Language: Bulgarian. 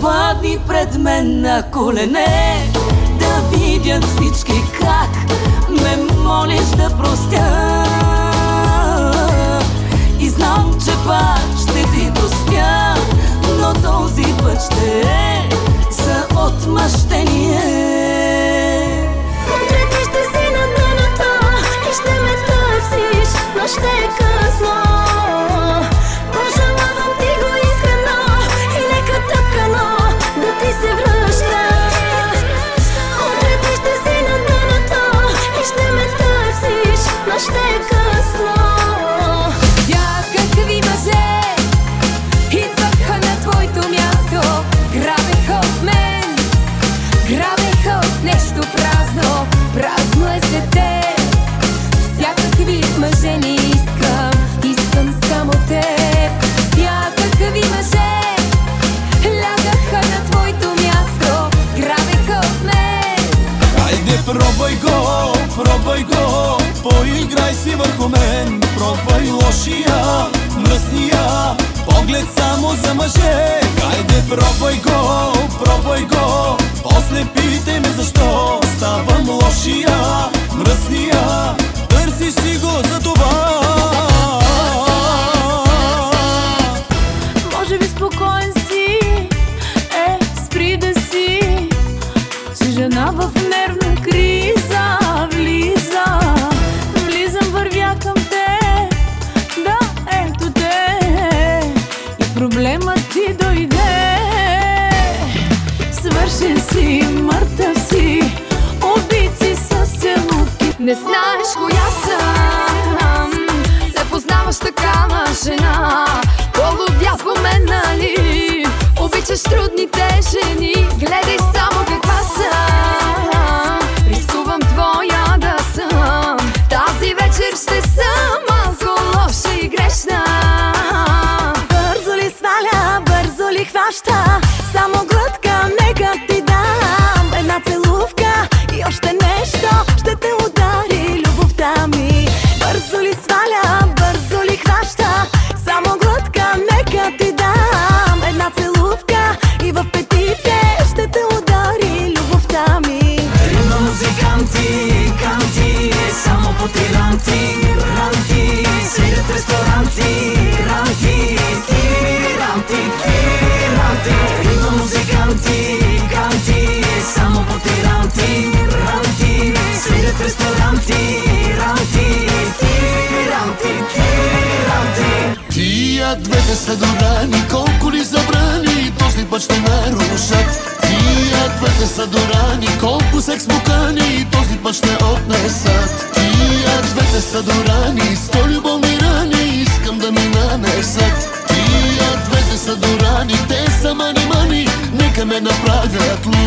падни пред мен на колене, да видят всички как ме молиш да простя. И знам, че пак ще ти простя, но този път ще е за отмъщение. Утре ще си на дъното и ще ме търсиш, но ще е късно. Пожелавам ти го искрено и нека тъпкано да ти се връща. Утре ще си на дъното и ще ме търсиш, но ще е късно. Всякакви мъже идваха на твоето място, грабеха от мен, грабеха от нещо празно, празно е след теб. Всякакви мъже не искам, искам само теб. Всякакви мъже лягаха на твоето място, грабеха от мен. Хайде пробвай го, поиграй си върху мен. Пробвай лошия, мръсния поглед само за мъже. Хайде пробвай го, после питай ме защо ставам лошия, мръсния. Търсиш си го за това. Може би спокоен си, спри да си, че жена в нервна криза влизам, вървя към те, да, ето те, и проблемът ти дойде. Свършен си, мъртъв си, убит си с целувки. Не знаеш коя съм, не познаваш такава жена. Полудя по мен, нали? Обичаш трудните жени, гледай само каква съм. Рискувам твоя да съм, тази вечер ще съм малко лоша и грешна. Бързо ли сваля, бързо ли хваща, само глътка, нека ти дам една целувка и още нещо ще те удари любовта ми. Бързо ли сваля, бързо ли хваща, само глътка, нека ти дам една целувка и в петите ще те удари любовта ми. Има музиканти, канти, само по тиранти, ранти, свирят ресторанти, ранти, тиранти, тиранти. Има музиканти, канти, само по тиранти, ранти, свирят ресторанти, ранти, тиранти, тиранти. Тия двете са дорани, колко ли забрани, този път ще нарушат. Тия двете са дорани, колко секс мукани, този път ще отнесат. Тия двете са дорани, сто любовни рани, искам да ми нанесат. Тия двете са дорани, те са мани-мани, нека ме направят луд.